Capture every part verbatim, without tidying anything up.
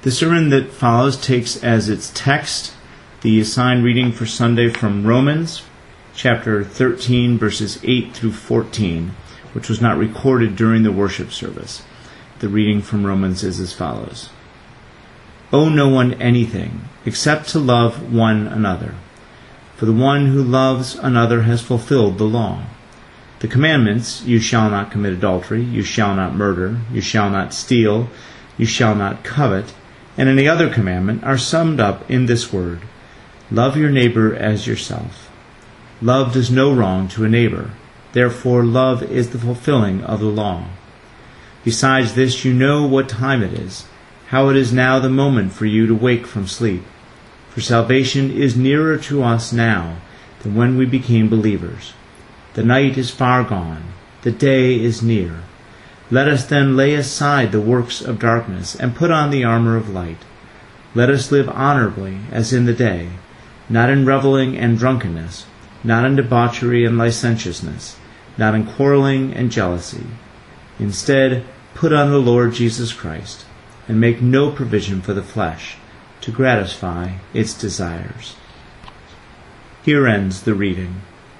The sermon that follows takes as its text the assigned reading for Sunday from Romans, chapter thirteen, verses eight through fourteen, which was not recorded during the worship service. The reading from Romans is as follows. Owe no one anything except to love one another. For the one who loves another has fulfilled the law. The commandments, you shall not commit adultery, you shall not murder, you shall not steal, you shall not covet, and any other commandment are summed up in this word, love your neighbor as yourself. Love does no wrong to a neighbor. Therefore, love is the fulfilling of the law. Besides this, you know what time it is, how it is now the moment for you to wake from sleep. For salvation is nearer to us now than when we became believers. The night is far gone, the day is near. Let us then lay aside the works of darkness and put on the armor of light. Let us live honorably as in the day, not in reveling and drunkenness, not in debauchery and licentiousness, not in quarreling and jealousy. Instead, put on the Lord Jesus Christ, and make no provision for the flesh to gratify its desires. Here ends the reading.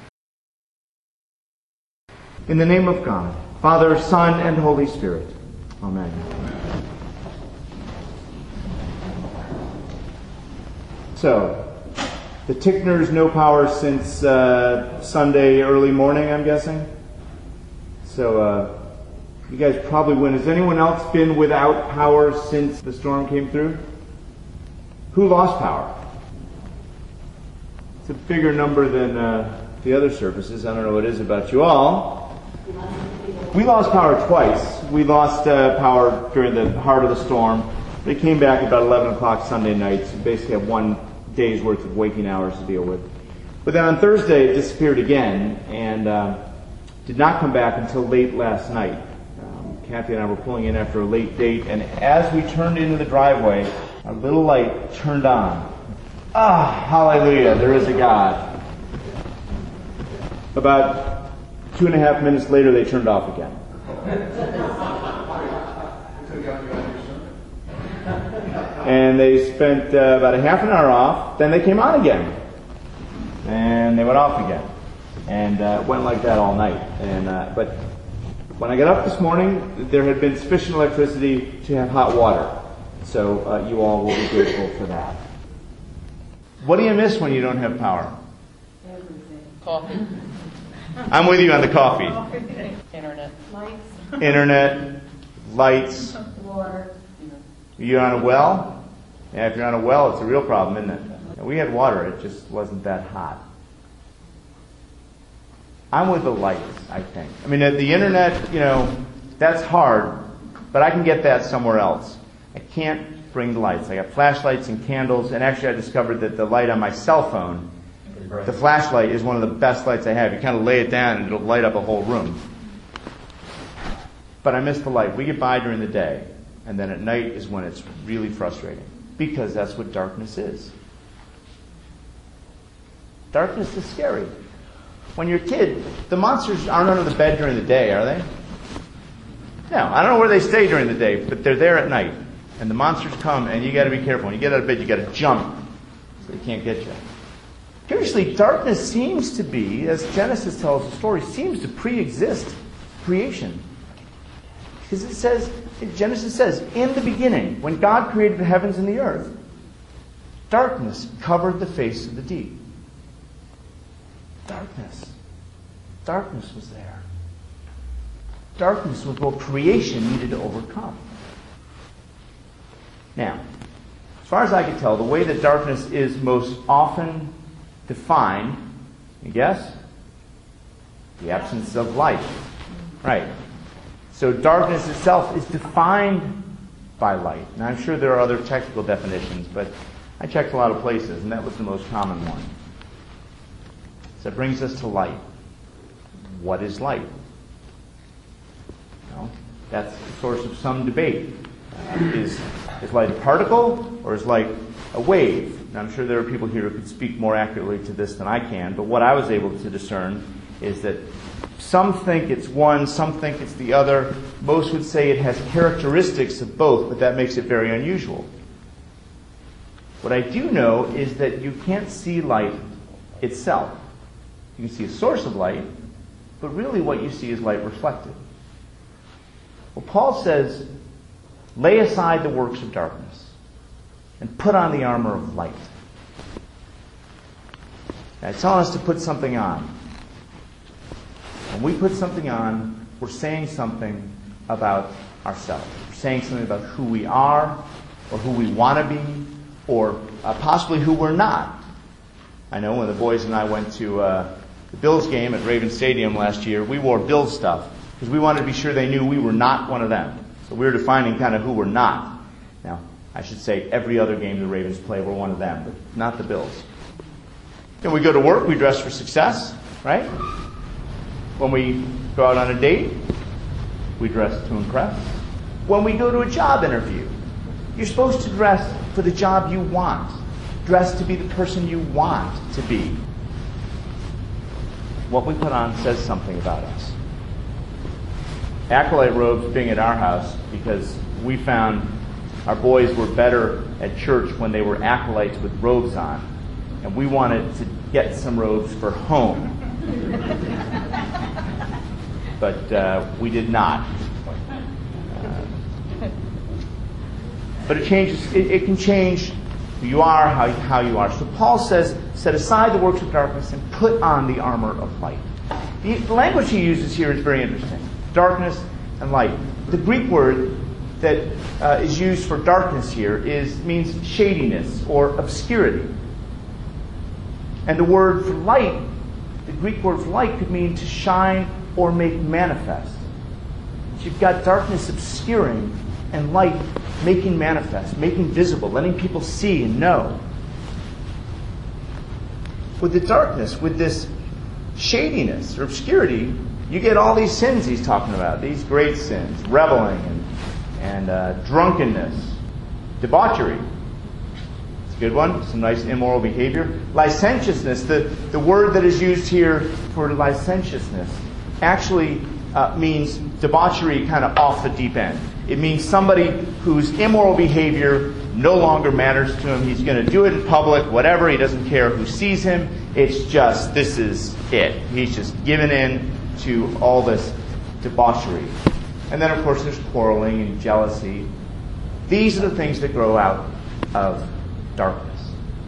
In the name of God, Father, Son, and Holy Spirit. Amen. So, the Tickners, no power since uh, Sunday early morning, I'm guessing. So, uh, you guys probably win. Has anyone else been without power since the storm came through? Who lost power? It's a bigger number than uh, the other services. I don't know what it is about you all. We lost power twice. We lost uh, power during the heart of the storm. They came back about eleven o'clock Sunday night, so basically have one day's worth of waking hours to deal with. But then on Thursday it disappeared again and uh, did not come back until late last night. Um, Kathy and I were pulling in after a late date, and as we turned into the driveway, our little light turned on. Ah, hallelujah, there is a God. About Two and a half minutes later, they turned off again. And they spent uh, about a half an hour off. Then they came on again. And they went off again. And uh, it went like that all night. And uh, But when I got up this morning, there had been sufficient electricity to have hot water. So uh, you all will be grateful for that. What do you miss when you don't have power? Everything. Coffee. I'm with you on the coffee. Internet. Lights. Internet, lights. Water. You're on a well? Yeah, if you're on a well, it's a real problem, isn't it? We had water, it just wasn't that hot. I'm with the lights, I think. I mean, the internet, you know, that's hard, but I can get that somewhere else. I can't bring the lights. I got flashlights and candles, and actually I discovered that the light on my cell phone, the flashlight, is one of the best lights I have. You kind of lay it down and it'll light up a whole room. But I miss the light. We get by during the day, and then at night is when it's really frustrating, because that's what darkness is. Darkness is scary. When you're a kid, the monsters aren't under the bed during the day, are they? No, I don't know where they stay during the day, but they're there at night. And the monsters come, and you got to be careful. When you get out of bed, you got to jump so they can't get you. Curiously, darkness seems to be, as Genesis tells the story, seems to pre-exist creation. Because it says, Genesis says, in the beginning, when God created the heavens and the earth, darkness covered the face of the deep. Darkness. Darkness was there. Darkness was what creation needed to overcome. Now, as far as I can tell, the way that darkness is most often defined, you guess? The absence of light. Right. So darkness itself is defined by light. And I'm sure there are other technical definitions, but I checked a lot of places, and that was the most common one. So that brings us to light. What is light? Well, that's the source of some debate. Uh, is, is light a particle, or is light a wave? And I'm sure there are people here who could speak more accurately to this than I can, but what I was able to discern is that some think it's one, some think it's the other. Most would say it has characteristics of both, but that makes it very unusual. What I do know is that you can't see light itself. You can see a source of light, but really what you see is light reflected. Well, Paul says, lay aside the works of darkness and put on the armor of light. Now, it's telling us to put something on. When we put something on, we're saying something about ourselves. We're saying something about who we are, or who we want to be, or uh, possibly who we're not. I know when the boys and I went to uh, the Bills game at Raven Stadium last year, we wore Bills stuff because we wanted to be sure they knew we were not one of them. So we were defining kind of who we're not. Now, I should say every other game the Ravens play, we're one of them, but not the Bills. Then we go to work, we dress for success, right? When we go out on a date, we dress to impress. When we go to a job interview, you're supposed to dress for the job you want. Dress to be the person you want to be. What we put on says something about us. Acolyte robes being at our house because we found our boys were better at church when they were acolytes with robes on. And we wanted to get some robes for home. But uh, we did not. But it changes. It, it can change who you are, how, how you are. So Paul says, set aside the works of darkness and put on the armor of light. The, the language he uses here is very interesting. Darkness and light. The Greek word that uh, is used for darkness here is means shadiness or obscurity. And the word for light, the Greek word for light, could mean to shine or make manifest. So you've got darkness obscuring and light making manifest, making visible, letting people see and know. With the darkness, with this shadiness or obscurity, you get all these sins he's talking about, these great sins, reveling and, and uh, drunkenness, debauchery. It's a good one, some nice immoral behavior. Licentiousness, the, the word that is used here for licentiousness, actually uh, means debauchery kind of off the deep end. It means somebody whose immoral behavior no longer matters to him. He's going to do it in public, whatever. He doesn't care who sees him. It's just, this is it. He's just given in to all this debauchery. And then, of course, there's quarreling and jealousy. These are the things that grow out of darkness.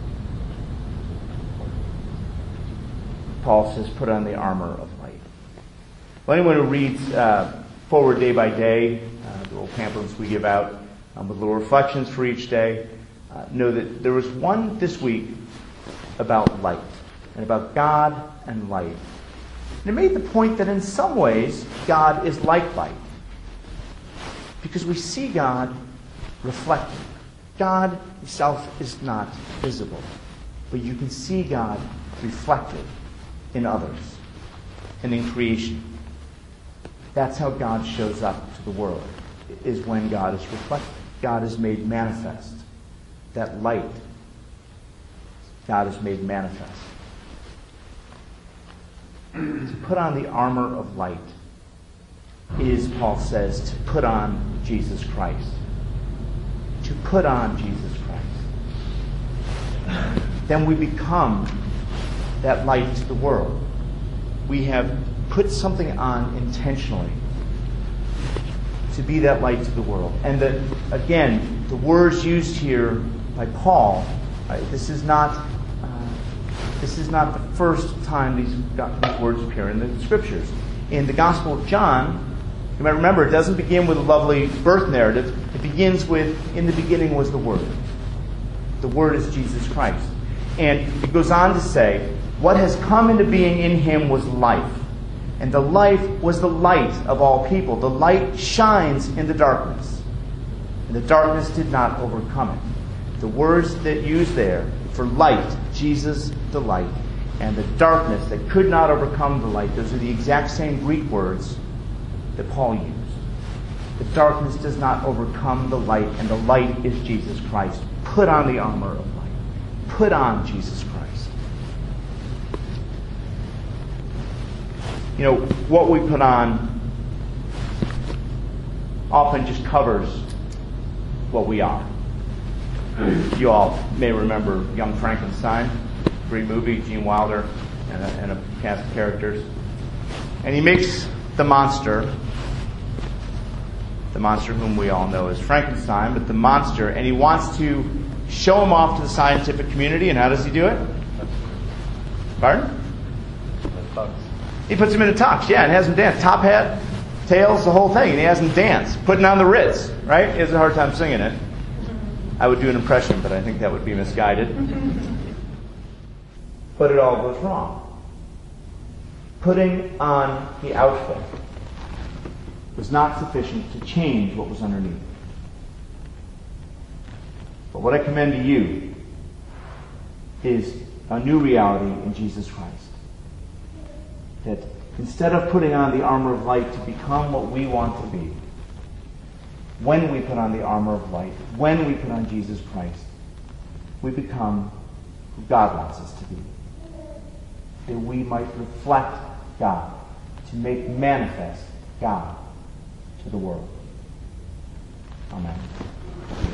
Paul says, put on the armor of light. Well, anyone who reads uh, Forward Day by Day, uh, the little pamphlets we give out um, with little reflections for each day, uh, know that there was one this week about light and about God and light. And it made the point that in some ways God is like light because we see God reflected. God himself is not visible, but you can see God reflected in others and in creation. That's how God shows up to the world, is when God is reflected. God is made manifest. That light, God is made manifest. To put on the armor of light is, Paul says, to put on Jesus Christ. To put on Jesus Christ. Then we become that light to the world. We have put something on intentionally to be that light to the world. And that, again, the words used here by Paul, right, this is not uh, this is not the first time these, these words appear in the Scriptures. In the Gospel of John, you might remember, it doesn't begin with a lovely birth narrative. It begins with, in the beginning was the Word. The Word is Jesus Christ. And it goes on to say, what has come into being in him was life. And the life was the light of all people. The light shines in the darkness. And the darkness did not overcome it. The words that used there for light, Jesus the light, and the darkness that could not overcome the light, those are the exact same Greek words that Paul used. The darkness does not overcome the light, and the light is Jesus Christ. Put on the armor of light. Put on Jesus Christ. You know, what we put on often just covers what we are. You all may remember Young Frankenstein, great movie, Gene Wilder, and a, and a cast of characters. And he makes the monster, the monster whom we all know as Frankenstein, but the monster, and he wants to show him off to the scientific community, and how does he do it? Pardon? He puts him in a tux, yeah, and has him dance. Top hat, tails, the whole thing, and he has him dance, putting on the Ritz, right? He has a hard time singing it. I would do an impression, but I think that would be misguided. But it all goes wrong. Putting on the outfit was not sufficient to change what was underneath. But what I commend to you is a new reality in Jesus Christ. That instead of putting on the armor of light to become what we want to be, when we put on the armor of light, when we put on Jesus Christ, we become who God wants us to be. That we might reflect God, to make manifest God to the world. Amen.